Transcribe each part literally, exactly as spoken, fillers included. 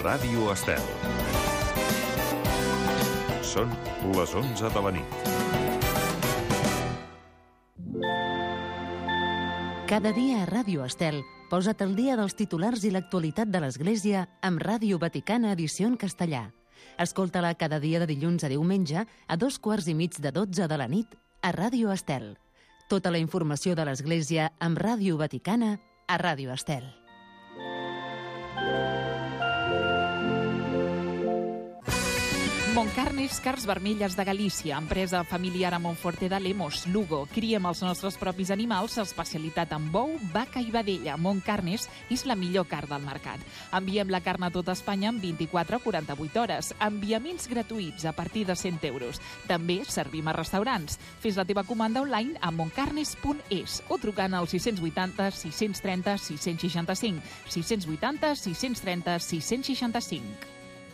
Ràdio Estel. Són les onze de la nit. Cada dia a Ràdio Estel, posa't al dia dels titulars i l'actualitat de l'Església amb Ràdio Vaticana edició en castellà. Escolta-la cada dia de dilluns a diumenge a dos quarts i mig de dotze de la nit a Ràdio Estel. Tota la informació de l'Església amb Ràdio Vaticana a Ràdio Estel. Montcarnes Carns Vermelles de Galícia, empresa familiar a Montforte de Lemos, Lugo. Criem els nostres propis animals, especialitat en bou, vaca i vedella. Montcarnes és la millor carn del mercat. Enviem la carn a tota Espanya en vint-i-quatre a quaranta-vuit hores. Enviaments gratuïts a partir de cent euros. També servim a restaurants. Fes la teva comanda online a montcarnes punt es o trucant al sis vuitanta, sis trenta, sis seixanta-cinc. sis vuitanta, sis trenta, sis seixanta-cinc.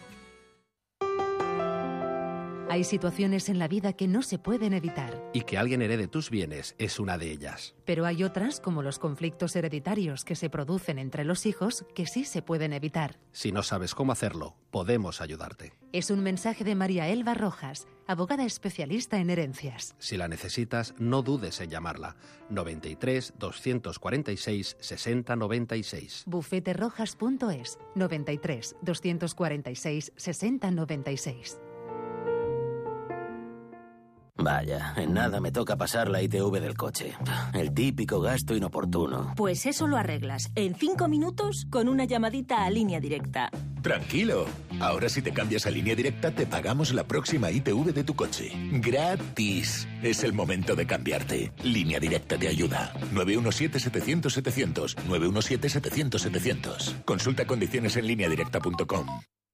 Hay situaciones en la vida que no se pueden evitar. Y que alguien herede tus bienes es una de ellas. Pero hay otras, como los conflictos hereditarios que se producen entre los hijos, que sí se pueden evitar. Si no sabes cómo hacerlo, podemos ayudarte. Es un mensaje de María Elba Rojas, abogada especialista en herencias. Si la necesitas, no dudes en llamarla. noventa y tres, doscientos cuarenta y seis, sesenta noventa y seis. bufete rojas punto es, noventa y tres, doscientos cuarenta y seis, sesenta noventa y seis. Vaya, en nada me toca pasar la I T V del coche. El típico gasto inoportuno. Pues eso lo arreglas en cinco minutos con una llamadita a Línea Directa. Tranquilo. Ahora si te cambias a Línea Directa te pagamos la próxima I T V de tu coche. ¡Gratis! Es el momento de cambiarte. Línea Directa te ayuda. nueve uno siete, setecientos, setecientos. nueve uno siete, setecientos, setecientos. Consulta condiciones en línea directa punto com.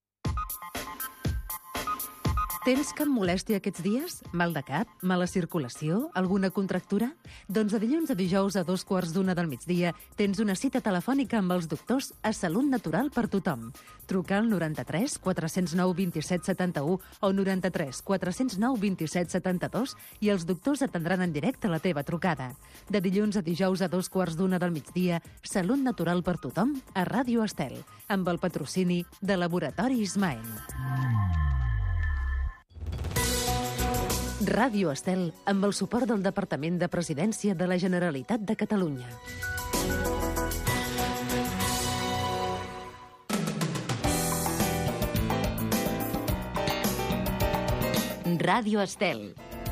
Tens cap molèstia aquests dies? Mal de cap? Mala circulació? Alguna contractura? Doncs de dilluns a dijous a dos quarts d'una del migdia tens una cita telefònica amb els doctors a Salut Natural per tothom. Truca al noranta-tres, quatre zero nou, vint-i-set setanta-u o noranta-tres, quatre zero nou, vint-i-set setanta-dos i els doctors atendran en directe la teva trucada. De dilluns a dijous a dos quarts d'una del migdia, Salut Natural per tothom a Ràdio Estel, amb el patrocini de Laboratori Ismael. Ràdio Estel, amb el suport del Departament de Presidència de la Generalitat de Catalunya. Ràdio Estel.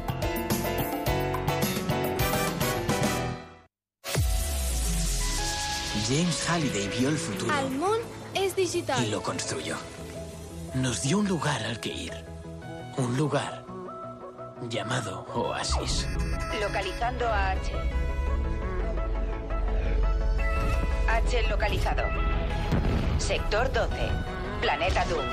James Halliday vio el futuro. El món es digital. Y lo construyó. Nos dio un lugar al que ir. Un lugar llamado Oasis. Localizando a H. H localizado. Sector doce. Planeta Doom.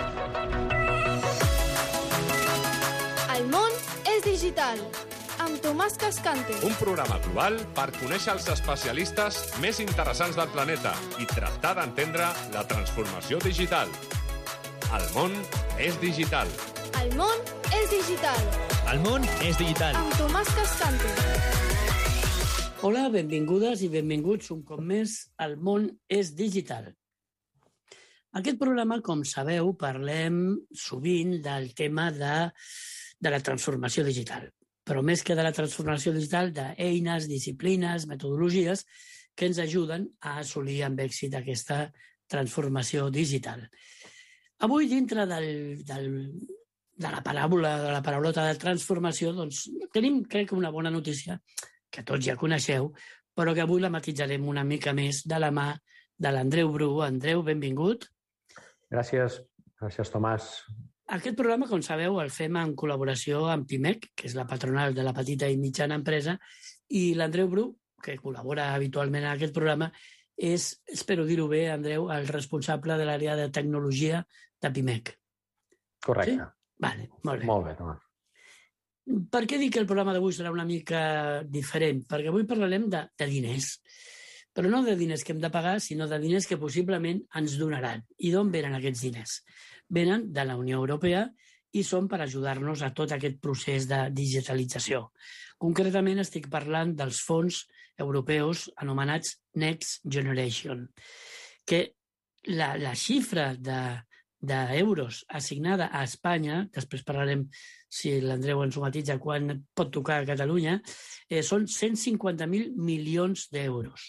El món és digital. Amb Tomàs Cascante. Un programa global per conèixer els especialistes més interessants del planeta i tractar d'entendre la transformació digital. El món és digital. El món és digital. El món és digital. Amb Tomàs Cascante. Hola, benvingudes i benvinguts un cop més al món és digital. Aquest programa, com sabeu, parlem sovint del tema de, de la transformació digital. Però més que de la transformació digital, d'eines, disciplines, metodologies que ens ajuden a assolir amb èxit aquesta transformació digital. Avui, dintre del, del, de la paràbola, de la paraulota de transformació, doncs, tenim, crec, una bona notícia, que tots ja coneixeu, però que avui la matitzarem una mica més de la mà de l'Andreu Bru. Andreu, benvingut. Gràcies, gràcies, Tomàs. Aquest programa, com sabeu, el fem en col·laboració amb Pimec, que és la patronal de la petita i mitjana empresa, i l'Andreu Bru, que col·labora habitualment en aquest programa, és, espero dir-ho bé, Andreu, el responsable de l'àrea de tecnologia de Pimec. Correcte. Sí? Vale, molt bé. Molt bé, Tomàs. Per què dic que el programa d'avui serà una mica diferent? Perquè avui parlarem de, de diners. Però no de diners que hem de pagar, sinó de diners que possiblement ens donaran. I d'on venen aquests diners? Venen de la Unió Europea i són per ajudar-nos a tot aquest procés de digitalització. Concretament estic parlant dels fons europeus anomenats Next Generation, que la, la xifra de, d'euros assignada a Espanya, després parlarem si l'Andreu ens ho matitza quan pot tocar a Catalunya, eh, són cent cinquanta mil milions d'euros.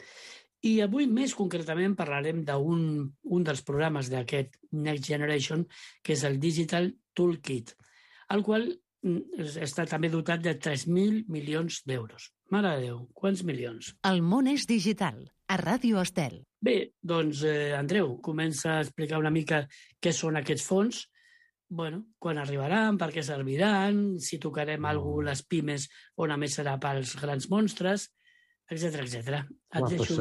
I avui, més concretament, parlarem d'un un dels programes d'aquest Next Generation, que és el Digital Toolkit, el qual està també dotat de tres mil milions d'euros. Mare de Déu, quants milions? El món és digital, a Ràdio Estel. Bé, doncs, eh, Andreu, comença a explicar una mica què són aquests fons, bueno, quan arribaran, per què serviran, si tocarem mm. alguna cosa les pimes o només serà pels grans monstres, etcètera, etcètera. Home, doncs,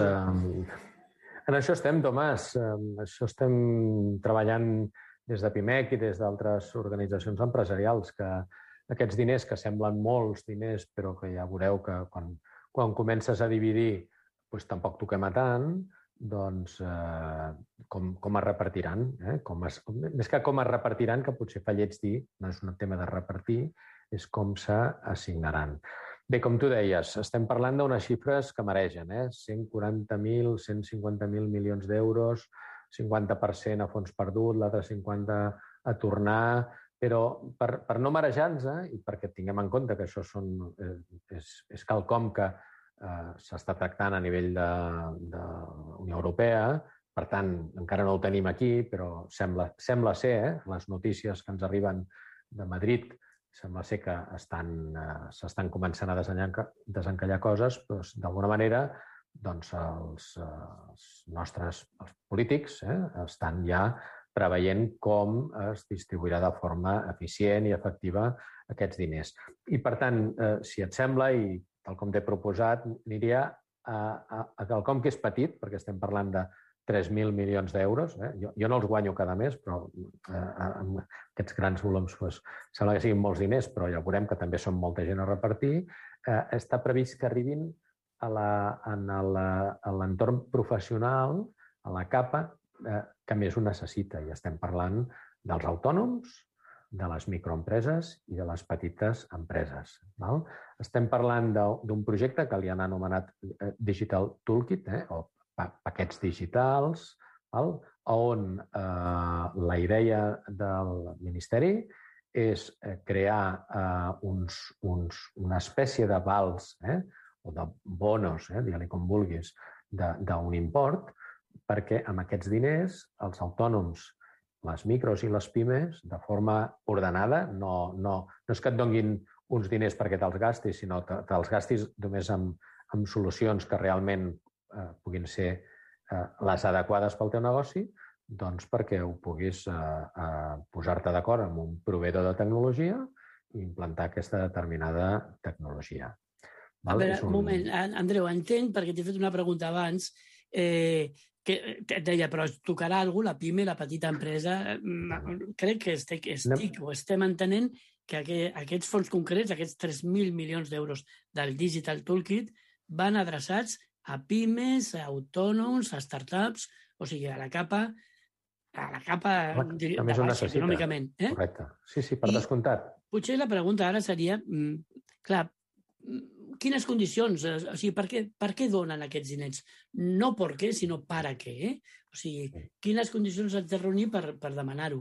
eh, en això estem, Tomàs. En això estem treballant des de Pimec i des d'altres organitzacions empresarials, que aquests diners, que semblen molts diners, però que ja veureu que quan, quan comences a dividir doncs tampoc toquem a tant, doncs eh, com, com es repartiran. Eh? Com es, més que com es repartiran, que potser fa lleig dir, no és un tema de repartir, és com s'assignaran. Bé, com tu deies, estem parlant d'unes xifres que mereixen, eh? cent quaranta mil, cent cinquanta mil milions d'euros, cinquanta per cent a fons perdut, l'altre cinquanta a tornar, però per, per no marejar-nos, eh, i perquè tinguem en compte que això són, eh, és, és quelcom que eh, s'està tractant a nivell de, de Unió Europea, per tant, encara no ho tenim aquí, però sembla, sembla ser, eh, les notícies que ens arriben de Madrid, sembla ser que estan, eh, s'estan començant a desencallar, desencallar coses, doncs, d'alguna manera doncs, els, els nostres els polítics eh, estan ja preveient com es distribuirà de forma eficient i efectiva aquests diners. I, per tant, eh, si et sembla, i tal com t'he proposat, aniria a, a, a quelcom que és petit, perquè estem parlant de tres mil milions d'euros. Eh? Jo, jo no els guanyo cada mes, però eh, amb aquests grans volums pues, sembla que siguin molts diners, però ja veurem que també són molta gent a repartir. Eh, està previst que arribin a la, en l'entorn professional, a la capa, eh, que més ho necessita. I estem parlant dels autònoms, de les microempreses i de les petites empreses. Val? Estem parlant d'un projecte que li han anomenat Digital Toolkit, eh, o paquets digitals, val? On eh, la idea del Ministeri és crear eh, uns, uns, una espècie de vals eh, o de bonos, eh, digue-li com vulguis, d'un import, perquè amb aquests diners els autònoms, les micros i les pimes, de forma ordenada, no, no, no és que et donguin uns diners perquè te'ls gastis, sinó que te'ls gastis només amb, amb solucions que realment eh, puguin ser eh, les adequades pel teu negoci, doncs perquè ho puguis eh, eh, posar-te d'acord amb un proveïdor de tecnologia i implantar aquesta determinada tecnologia. Val? A veure, un... un moment, Andreu, entenc, perquè t'he fet una pregunta abans, eh, que et deia, però tocarà algú, la pime, la petita empresa? Crec que estic, estic o estem entenent que aquests fons concrets, aquests tres mil milions d'euros del Digital Toolkit, van adreçats a pimes, a autònoms, a startups, o sigui, a la capa, a la capa de baix econòmicament. Eh? Correcte. Sí, sí, per I descomptat. Potser la pregunta ara seria, clar, quines condicions, o sigui, per què, per què donen aquests diners? No per què, sinó per a què. Eh? O sigui, quines condicions has de reunir per, per demanar-ho?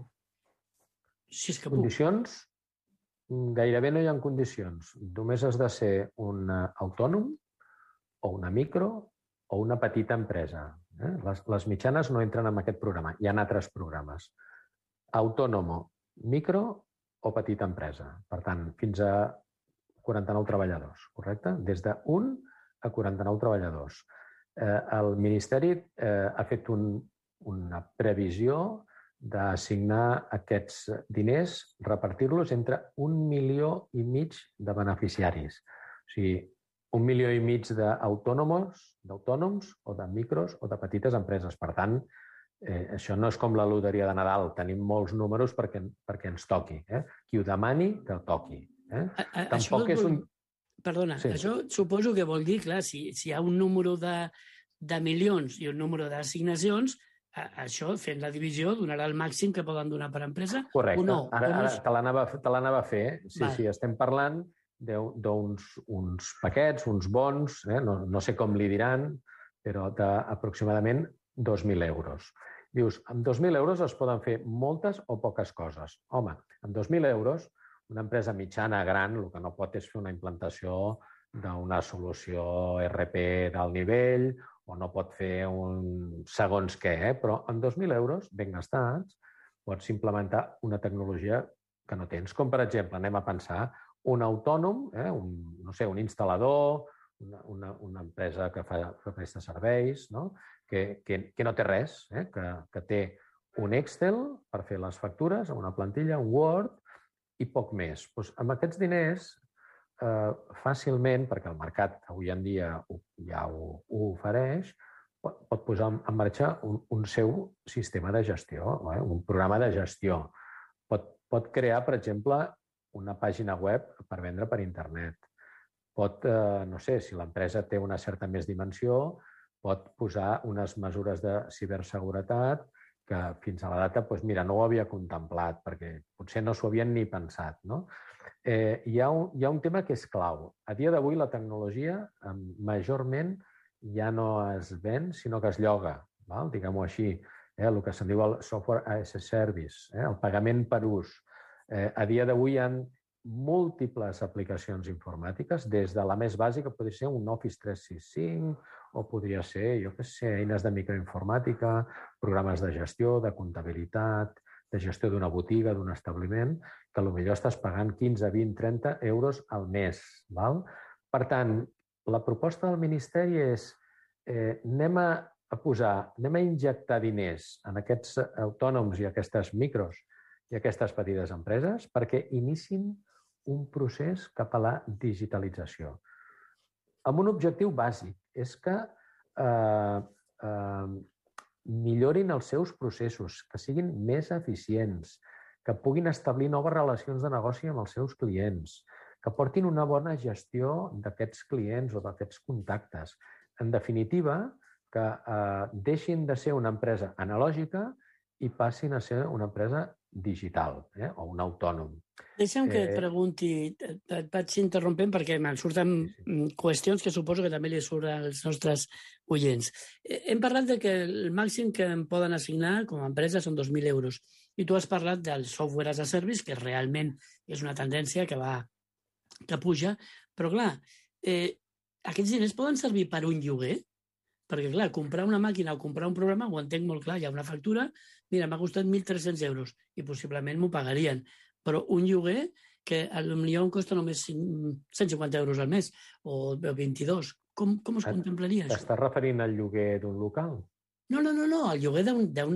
Si és que puc. Condicions? Gairebé no hi ha condicions. Només has de ser un autònom o una micro o una petita empresa. Eh? Les, les mitjanes no entren en aquest programa. Hi ha altres programes. Autònomo, micro o petita empresa. Per tant, fins a quaranta-nou treballadors, correcte? Des d'un a quaranta-nou treballadors. Eh, el Ministeri eh, ha fet un, una previsió d'assignar aquests diners, repartir-los entre un milió i mig de beneficiaris. O sigui, un milió i mig d'autònoms, d'autònoms o de micros o de petites empreses. Per tant, eh, això no és com la loteria de Nadal. Tenim molts números perquè, perquè ens toqui. Eh? Qui ho demani, que el toqui. Eh? A, a, Tampoc és un... Perdona, sí. Això suposo que vol dir, clar, si, si hi ha un número de, de milions i un número d'assignacions, això, fent la divisió, donarà el màxim que poden donar per empresa. Correcte. O no. Ara, ara te l'anava a fer. Sí, vale. Sí, estem parlant d'uns uns paquets, uns bons, eh? no, no sé com li diran, però d'aproximadament dos mil euros. Dius, amb dos mil euros es poden fer moltes o poques coses. Home, amb dos mil euros, una empresa mitjana gran, el que no pot és fer una implantació d'una solució R P d'alt nivell o no pot fer un segons què, eh? Però amb dos mil euros, ben gastats, pots implementar una tecnologia que no tens. Com, per exemple, anem a pensar un autònom, eh? un, no sé, un instal·lador, una, una, una empresa que fa que presta serveis, no? Que, que, que no té res, eh? que, que té un Excel per fer les factures, una plantilla, un Word i poc més. Doncs amb aquests diners, eh, fàcilment, perquè el mercat avui en dia ja ho, ho ofereix, pot, pot posar en marxa un, un seu sistema de gestió, eh? un programa de gestió. Pot, pot crear, per exemple, una pàgina web per vendre per internet. Pot, eh, no sé, si l'empresa té una certa més dimensió, pot posar unes mesures de ciberseguretat que fins a la data, doncs mira, no ho havia contemplat, perquè potser no s'ho havien ni pensat, no? Eh, hi ha un, hi ha un tema que és clau. A dia d'avui la tecnologia eh, majorment ja no es ven, sinó que es lloga, val? Diguem-ho així, eh, el que se'n diu el software as a service, eh, el pagament per ús. Eh, a dia d'avui hi ha múltiples aplicacions informàtiques, des de la més bàsica, podria ser un Office tres sis cinc, o podria ser, jo què sé, eines de microinformàtica, programes de gestió, de comptabilitat, de gestió d'una botiga, d'un establiment, que potser estàs pagant quinze, vint, trenta euros al mes. Val? Per tant, la proposta del Ministeri és eh, anem a, a posar, anem a injectar diners en aquests autònoms i aquestes micros i aquestes petites empreses perquè inicin un procés cap a la digitalització. Amb un objectiu bàsic, és que eh, eh, millorin els seus processos, que siguin més eficients, que puguin establir noves relacions de negoci amb els seus clients, que portin una bona gestió d'aquests clients o d'aquests contactes. En definitiva, que eh, deixin de ser una empresa analògica i passin a ser una empresa digital, eh? o un autònom. Deixa'm que et pregunti, et vaig interrompent perquè me'n surten qüestions que suposo que també li surten als nostres oients. Hem parlat de que el màxim que em poden assignar com a empresa són dos mil euros i tu has parlat del software as a service, que realment és una tendència que va que puja, però clar, eh, aquests diners poden servir per un lloguer? Perquè, clar, comprar una màquina o comprar un programa, ho entenc molt clar, hi ha una factura, mira, m'ha costat mil tres-cents euros i possiblement m'ho pagarien. Però un lloguer que potser em costa només cent cinquanta euros al mes o vint-i-dos, com, com es contemplaria això? T'estàs referint al lloguer d'un local? No, no, no, no, al lloguer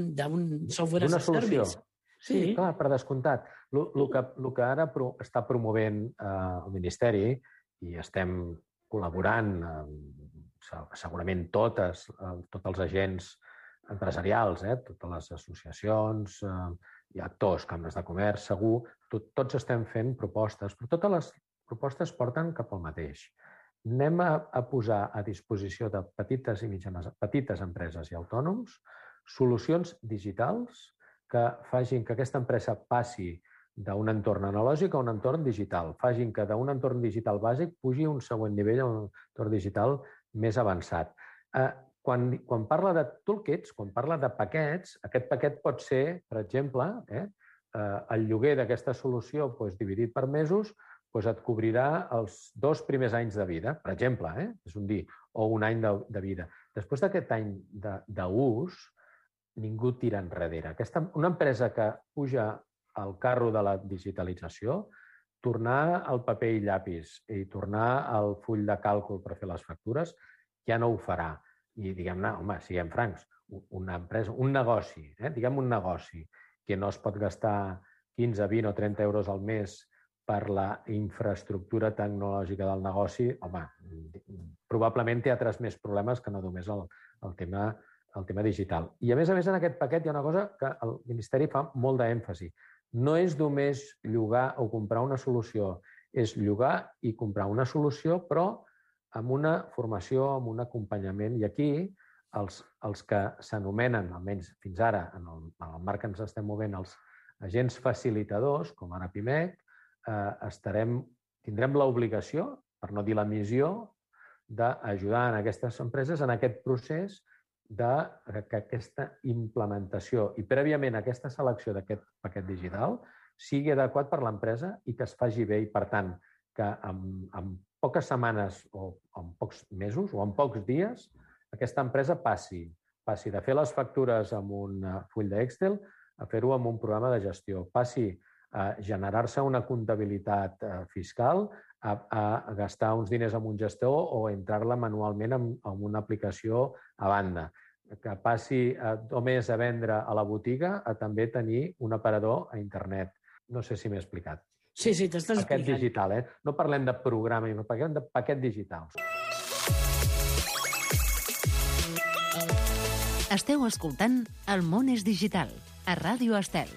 d'un software as a service. Sí, sí, clar, per descomptat. El que, lo que ara pro, està promovent eh, el Ministeri, i estem col·laborant amb segurament totes, tots els agents empresarials, eh, totes les associacions eh, i actors, cambres de comerç, segur, tot, tots estem fent propostes, però totes les propostes porten cap al mateix. Anem a, a posar a disposició de petites i mitjanes, petites empreses i autònoms solucions digitals que facin que aquesta empresa passi d'un entorn analògic a un entorn digital, facin que d'un entorn digital bàsic pugi un següent nivell a un entorn digital més avançat. Eh, quan, quan parla de toolkits, quan parla de paquets, aquest paquet pot ser, per exemple, eh, eh, el lloguer d'aquesta solució doncs, dividit per mesos doncs et cobrirà els dos primers anys de vida, per exemple, eh, és un dir, o un any de, de vida. Després d'aquest any d'ús, ningú tira enrere. Aquesta, una empresa que puja al carro de la digitalització, tornar al paper i llapis i tornar al full de càlcul per fer les factures, ja no ho farà. I diguem-ne, home, siguem francs, una empresa, un negoci, eh? diguem un negoci que no es pot gastar quinze, vint o trenta euros al mes per la infraestructura tecnològica del negoci, home, probablement té altres més problemes que no només el, el, tema, el tema digital. I a més a més en aquest paquet hi ha una cosa que el Ministeri fa molt d'èmfasi. No és només llogar o comprar una solució, és llogar i comprar una solució, però amb una formació, amb un acompanyament. I aquí els, els que s'anomenen, almenys fins ara, en el, en el marc que ens estem movent, els agents facilitadors, com ara Pimec, eh, estarem, tindrem l'obligació, per no dir la missió, d'ajudar en aquestes empreses en aquest procés de que aquesta implementació i prèviament aquesta selecció d'aquest paquet digital sigui adequat per l'empresa i que es faci bé i, per tant, que en, en poques setmanes o en pocs mesos o en pocs dies aquesta empresa passi, passi de fer les factures amb un full d'Excel a fer-ho amb un programa de gestió, passi a generar-se una comptabilitat fiscal, a, a gastar uns diners amb un gestor o entrar-la manualment en, en una aplicació a banda, que passi a, només a vendre a la botiga a també tenir un aparador a internet. No sé si m'he explicat. Sí, sí, t'estàs explicant. Paquet digital, eh? No parlem de programa, parlem de paquet digital. Esteu escoltant El món és digital, a Ràdio Estel.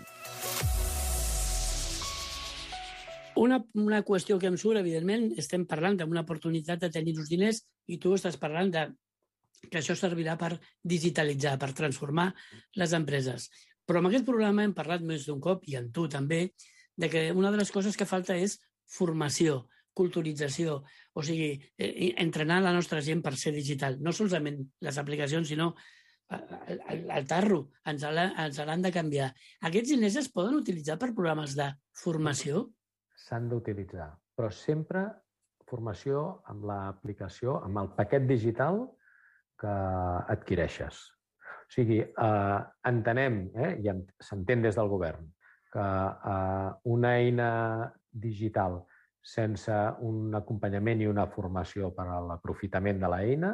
Una, una qüestió que em surt, evidentment, estem parlant d'una oportunitat de tenir uns diners i tu estàs parlant de que això servirà per digitalitzar, per transformar les empreses. Però amb aquest programa hem parlat més d'un cop, i amb tu també, de que una de les coses que falta és formació, culturització, o sigui, eh, entrenar la nostra gent per ser digital. No solament les aplicacions, sinó el, el, el tarro, ens l'han de canviar. Aquests diners es poden utilitzar per programes de formació? S'han d'utilitzar, però sempre formació amb l'aplicació, amb el paquet digital que adquireixes. O sigui, eh, entenem, eh, i s'entén des del govern, que eh, una eina digital sense un acompanyament i una formació per a l'aprofitament de l'eina,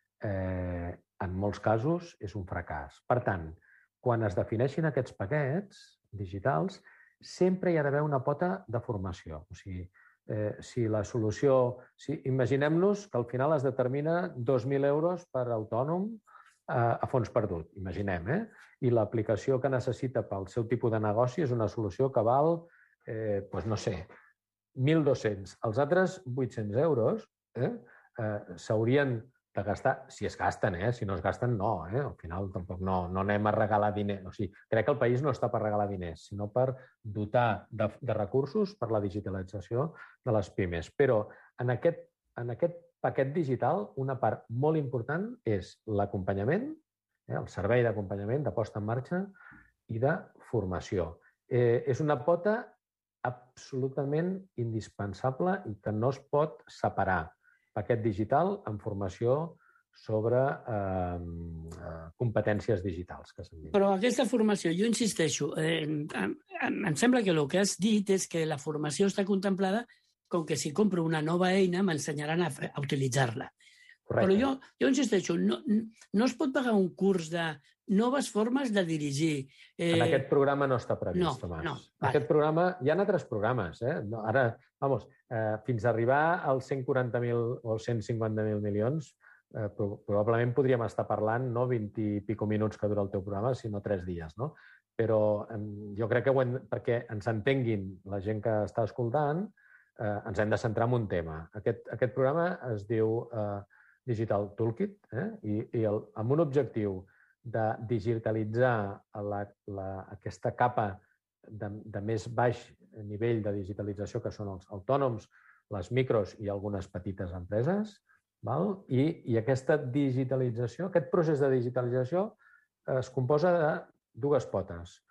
eh, en molts casos és un fracàs. Per tant, quan es defineixin aquests paquets digitals, sempre hi ha d'haver una pota de formació. O sigui, eh, si la solució... Si, imaginem-nos que al final es determina dos mil euros per autònom eh, a fons perdut, imaginem, eh? I l'aplicació que necessita pel seu tipus de negoci és una solució que val, eh, doncs no sé, mil dos-cents. Els altres vuit-cents euros eh, eh, s'haurien de gastar, si es gasten, eh? Si no es gasten, no. Eh? Al final tampoc no, no anem a regalar diners. O sigui, crec que el país no està per regalar diners, sinó per dotar de, de recursos per la digitalització de les pimes. Però en aquest, en aquest paquet digital, una part molt important és l'acompanyament, eh? El servei d'acompanyament, de posta en marxa i de formació. Eh, és una pota absolutament indispensable i que no es pot separar. Paquet digital amb formació sobre eh, competències digitals, que se'n diu. Però aquesta formació, jo insisteixo, eh, em, em sembla que el que has dit és que la formació està contemplada com que si compro una nova eina m'ensenyaran a, a utilitzar-la. Correcte. Però jo, jo insisteixo, no, no es pot pagar un curs de noves formes de dirigir. Eh... En aquest programa no està previst, no, Tomàs. No, en aquest programa hi ha altres programes. Eh? No, ara, vamos, eh, fins a arribar als cent quaranta mil o als cent cinquanta mil milions, eh, probablement podríem estar parlant no vint i pico minuts que dura el teu programa, sinó tres dies. No? Però eh, jo crec que ho hem, perquè ens entenguin la gent que està escoltant, eh, ens hem de centrar en un tema. Aquest, aquest programa es diu eh, Digital Toolkit eh? I, i el, amb un objectiu de digitalitzar la, la, aquesta capa de, de més baix nivell de digitalització que són els autònoms, les micros i algunes petites empreses, val? I, i aquesta digitalització, aquest procés de digitalització es composa de dues potes.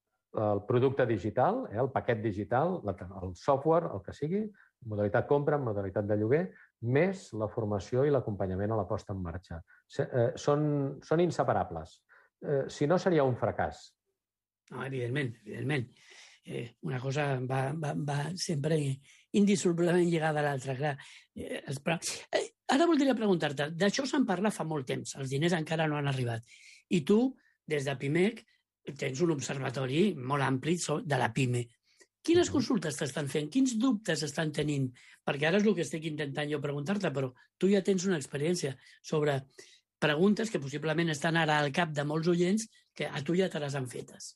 El producte digital, eh, el paquet digital, el software, el que sigui, modalitat compra, modalitat de lloguer, més la formació i l'acompanyament a la posta en marxa. Són, són inseparables. Si no, seria un fracàs. No, evidentment, evidentment. Eh, una cosa va, va, va sempre indissolublement lligada a l'altra, clar. Eh, eh, ara voldria preguntar-te, d'això se'n parla fa molt temps, els diners encara no han arribat. I tu, des de Pimec, tens un observatori molt ampli de la PIME. Quines consultes t'estan fent? Quins dubtes estan tenint? Perquè ara és el que estic intentant jo preguntar-te, però tu ja tens una experiència sobre preguntes que possiblement estan ara al cap de molts oients que a tu ja te les han fetes.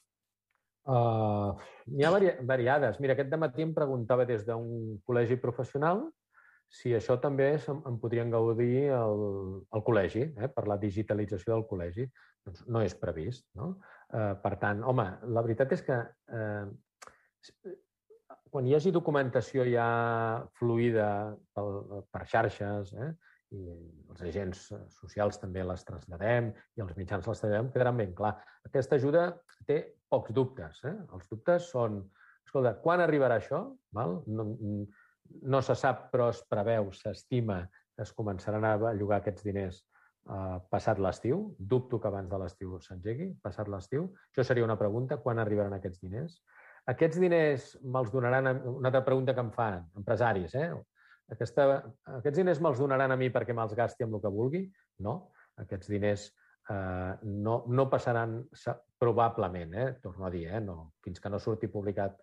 Uh, N'hi ha vari variades. Mira, aquest dematí em preguntava des d'un col·legi professional si això també en podrien gaudir el, el col·legi, eh, per la digitalització del col·legi. Doncs no és previst, no? Uh, per tant, home, la veritat és que uh, quan hi hagi documentació ja fluida per, per xarxes, eh, i els agents socials també les traslladem i els mitjans les traslladem, quedaran ben clar. Aquesta ajuda té pocs dubtes. Eh? Els dubtes són, escolta, quan arribarà això? Val? No, no se sap, però es preveu, s'estima que es començaran a llogar aquests diners eh, passat l'estiu. Dubto que abans de l'estiu s'engegui, passat l'estiu. Això seria una pregunta, quan arribaran aquests diners? Aquests diners me'ls donaran... Una altra pregunta que em fan empresaris, eh? Aquesta, aquests diners me'ls donaran a mi perquè me'ls gasti amb el que vulgui? No, aquests diners eh, no, no passaran probablement, eh? Torno a dir, eh? No, fins que no surti publicat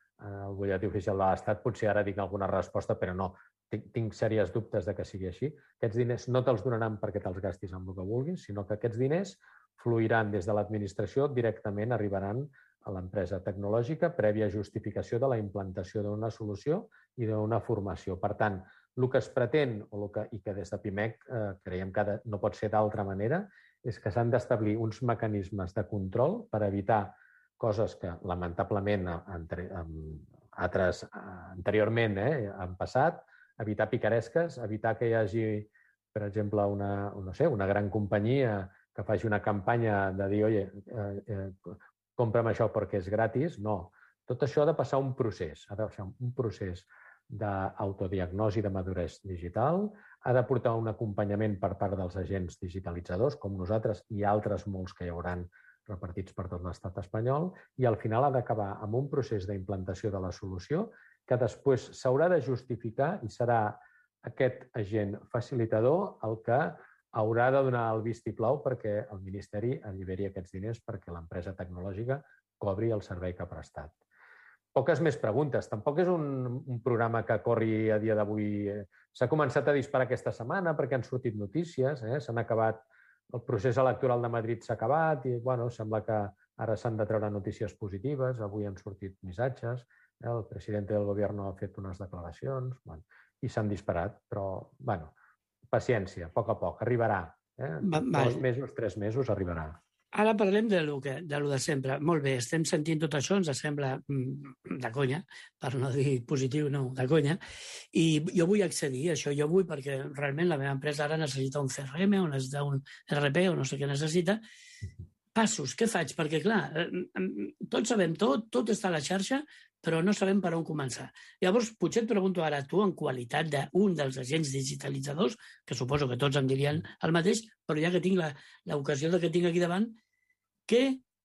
el butlletí oficial de l'Estat, potser ara dic alguna resposta, però no, tinc, tinc sèries dubtes de que sigui així. Aquests diners no te'ls donaran perquè te'ls gastis amb el que vulguis, sinó que aquests diners fluiran des de l'administració, directament arribaran a l'empresa tecnològica, prèvia justificació de la implantació d'una solució i d'una formació. Per tant, el que es pretén, o el que, i que des de PIMEC eh, creiem que no pot ser d'altra manera, és que s'han d'establir uns mecanismes de control per evitar coses que, lamentablement, entre, altres, anteriorment eh, han passat, evitar picaresques, evitar que hi hagi, per exemple, una, no sé, una gran companyia que faci una campanya de dir, oye, eh, eh, compra'm això perquè és gratis. No. Tot això ha de passar un procés. Ha de passar un procés d'autodiagnosi de maduresa digital, ha de portar un acompanyament per part dels agents digitalitzadors, com nosaltres i altres molts que hi hauran repartits per tot l'estat espanyol, i al final ha d'acabar amb un procés d'implantació de la solució que després s'haurà de justificar i serà aquest agent facilitador el que haurà de donar el vistiplau perquè el Ministeri alliberi aquests diners perquè l'empresa tecnològica cobri el servei que ha prestat. Poques més preguntes. Tampoc és un, un programa que corri a dia d'avui. S'ha començat a disparar aquesta setmana perquè han sortit notícies, eh? S'han acabat, el procés electoral de Madrid s'ha acabat i bueno, sembla que ara s'han de treure notícies positives. Avui han sortit missatges, eh? El president del govern ha fet unes declaracions bueno, i s'han disparat, però bueno, paciència, a poc a poc, arribarà. Eh? Dos mesos, tres mesos, arribarà. Ara parlem de lo, que, de lo de sempre. Molt bé, estem sentint tot això, ens sembla de conya, per no dir positiu, no, de conya, i jo vull accedir a això, jo vull perquè realment la meva empresa ara necessita un C R M o necessita un R P o no sé què necessita. Passos, què faig? Perquè, clar, tots sabem tot, tot està a la xarxa, però no sabem per on començar. Llavors, potser et pregunto ara tu, en qualitat d'un dels agents digitalitzadors, que suposo que tots em dirien el mateix, però ja que tinc l'ocasió que tinc aquí davant, què,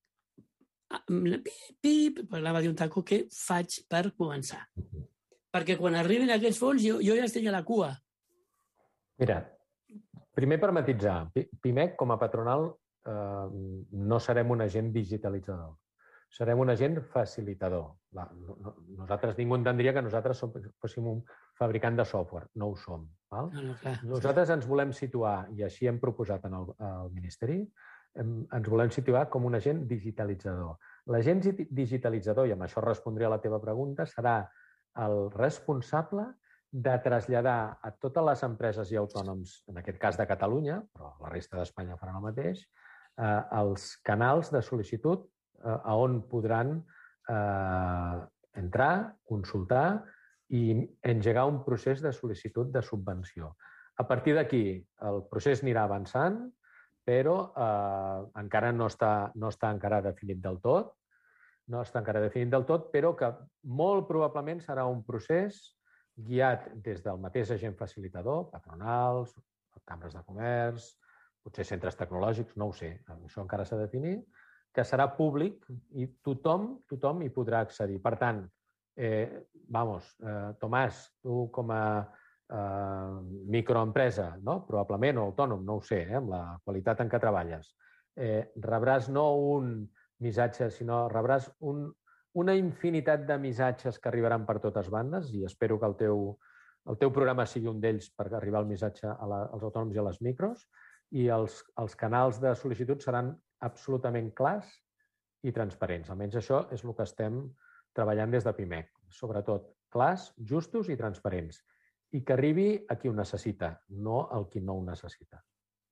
pip, pip, parlava d'un taco, què faig per començar? Perquè quan arriben aquests fons jo, jo ja estic a la cua. Mira, primer per matitzar, PIMEC com a patronal eh, no serem un agent digitalitzador. Serem un agent facilitador. La, no, nosaltres, ningú entendria que nosaltres som, fóssim un fabricant de software. No ho som. Val? No, no, clar. Nosaltres ens volem situar, i així hem proposat en el, el Ministeri, hem, ens volem situar com un agent digitalitzador. L'agent digitalitzador, i amb això respondré a la teva pregunta, serà el responsable de traslladar a totes les empreses i autònoms, en aquest cas de Catalunya, però la resta d'Espanya faran el mateix, eh, els canals de sol·licitud a on podran eh, entrar, consultar i engegar un procés de sol·licitud de subvenció. A partir d'aquí, el procés anirà avançant, però eh, encara no està, no està encara definit del tot, no està encara definit del tot, però que molt probablement serà un procés guiat des del mateix agent facilitador, patronals, cambres de comerç, potser centres tecnològics, no ho sé, això encara s'ha de definir, que serà públic i tothom, tothom hi podrà accedir. Per tant, eh, vamos, eh, Tomàs, tu com a eh, microempresa, no? Probablement, o autònom, no ho sé, eh, amb la qualitat en què treballes, eh, rebràs no un missatge, sinó rebràs un, una infinitat de missatges que arribaran per totes bandes i espero que el teu, el teu programa sigui un d'ells per arribar el missatge a la, als autònoms i a les micros i els, els canals de sol·licitud seran absolutament clars i transparents. Almenys això és el que estem treballant des de PIMEC. Sobretot, clars, justos i transparents. I que arribi a qui ho necessita, no al qui no ho necessita.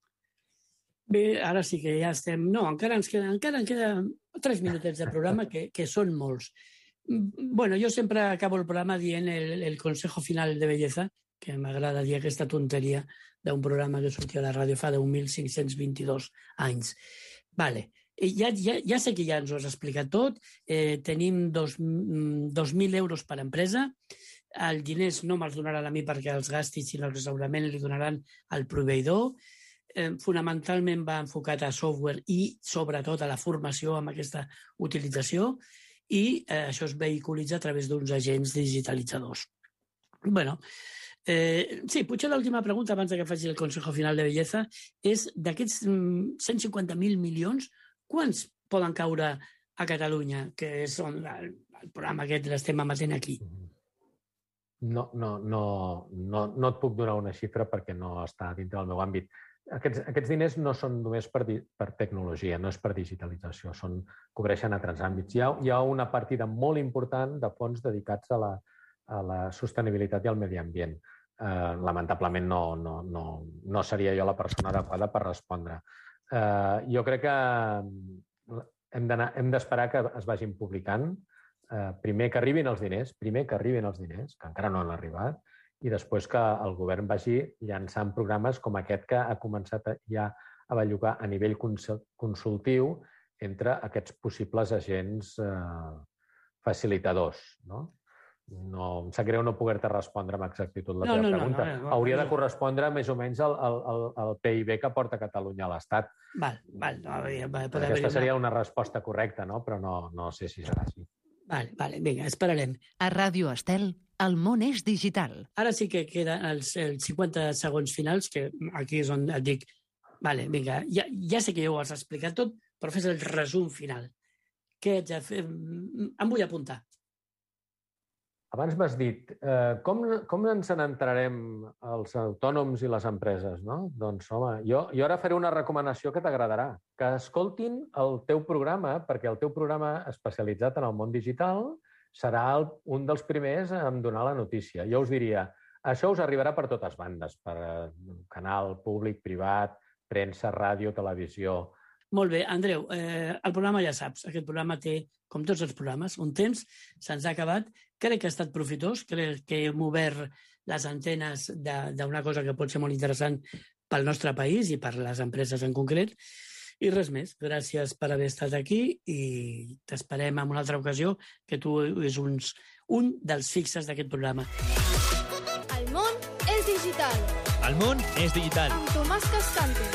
Bé, ara sí que ja estem... No, encara ens queda, encara en queda tres minutets de programa, que, que són molts. Bueno, jo sempre acabo el programa dient el, el consejo final de belleza, que m'agrada dir aquesta tonteria d'un programa que sortia a la ràdio fa deu mil cinc-cents vint-i-dos anys. Vale. Ja, ja, ja sé que ja ens ho has explicat tot. Eh, tenim dos, dos mil euros per empresa. Els diners no me'ls donaran a mi perquè els gastis i el restaurament li donaran al proveïdor. Eh, fonamentalment va enfocat a software i sobretot a la formació amb aquesta utilització i eh, això es vehiculitza a través d'uns agents digitalitzadors. Bueno, Eh, sí, potser l'última pregunta abans que faci el Consejo Final de Belleza és d'aquests cent cinquanta mil milions, quants poden caure a Catalunya, que és on el, el programa aquest l'estem emetent aquí? No, no, no, no, no et puc donar una xifra perquè no està dintre del meu àmbit. Aquests, aquests diners no són només per, per tecnologia, no és per digitalització, són, cobreixen altres àmbits. Hi ha, hi ha una partida molt important de fons dedicats a la, a la sostenibilitat i al medi ambient. Eh, lamentablement no, no, no, no seria jo la persona adequada per respondre. Eh, jo crec que hem d'esperar que es vagin publicant. Eh, primer que arribin els diners, primer que arribin els diners, que encara no han arribat, i després que el govern vagi llançant programes com aquest que ha començat ja a bellugar a nivell consultiu entre aquests possibles agents eh, facilitadors, no? No, em sap greu no poder-te respondre amb exactitud la no, teva no, pregunta. No, no, no, Hauria no. de correspondre més o menys al, al, al P I B que porta Catalunya a l'Estat. Val, val. No, va, Aquesta seria una resposta correcta, no? Però no, no sé si serà així. Vale, vale, vinga, esperarem. A Ràdio Estel, el món és digital. Ara sí que queden els, els cinquanta segons finals, que aquí és on et dic, vale, vinga, ja, ja sé que ja ho has explicat tot, però fes el resum final. Què haig de fer? Em vull apuntar. Abans m'has dit, eh, com, com ens n'entrarem els autònoms i les empreses, no? Doncs, home, jo, jo ara faré una recomanació que t'agradarà. Que escoltin el teu programa, perquè el teu programa especialitzat en el món digital serà el, un dels primers en donar la notícia. Jo us diria, això us arribarà per totes bandes, per canal públic, privat, premsa, ràdio, televisió. Molt bé, Andreu, eh, el programa ja saps, aquest programa té, com tots els programes, un temps, se'ns ha acabat, crec que ha estat profitós, crec que hem obert les antenes d'una cosa que pot ser molt interessant pel nostre país i per les empreses en concret, i res més, gràcies per haver estat aquí i t'esperem en una altra ocasió, que tu és uns, un dels fixes d'aquest programa. El món és digital. El món és digital. Amb Tomàs Cascante.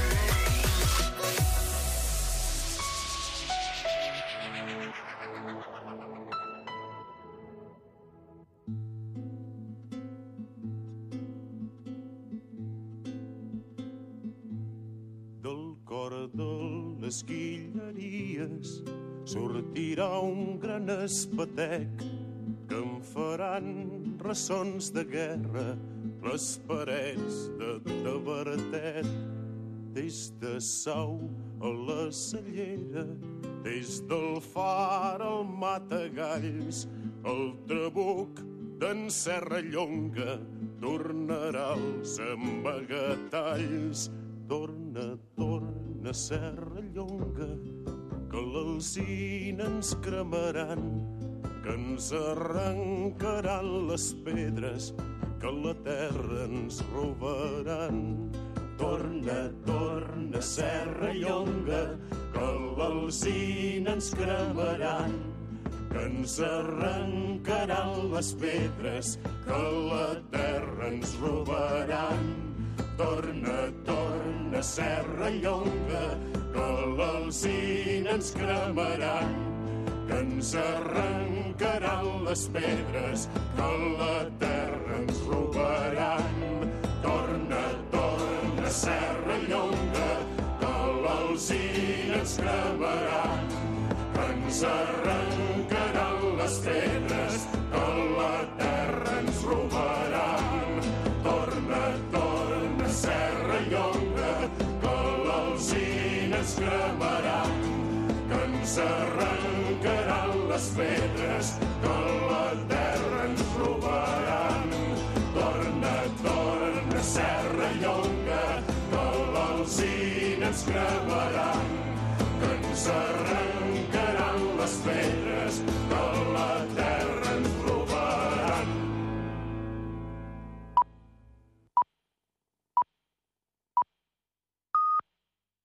Les guilleries sortirà un gran espatec que em faran ressons de guerra les parets de Tavertet. Des de Sau a la Cellera, des del Far al Matagalls, el Trabuc d'en Serrallonga tornarà als amagatalls. Torna, torna, Serrallonga, que l'alzina ens cremaran, que ens arrencaran les pedres, que la terra ens robaran. Torna, torna, Serrallonga, que l'alzina ens cremaran, que ens arrencaran les pedres, que la terra ens robaran. Torna, torna, Serrallonga, que l'alzina ens cremaran, que ens arrencaran les pedres, que la terra ens robaran. Torna, torna, Serrallonga, que l'alzina ens cremaran, que ens arrencaran les pedres, que la terra ens robaran. Torna, torna, Serrallonga, que l'alzina ens cremaran, que ens arrencaran les pedres, que la terra ens robaran. Torna, torna, Serrallonga, que l'alzina ens cremaran, que ens arrencaran les pedres,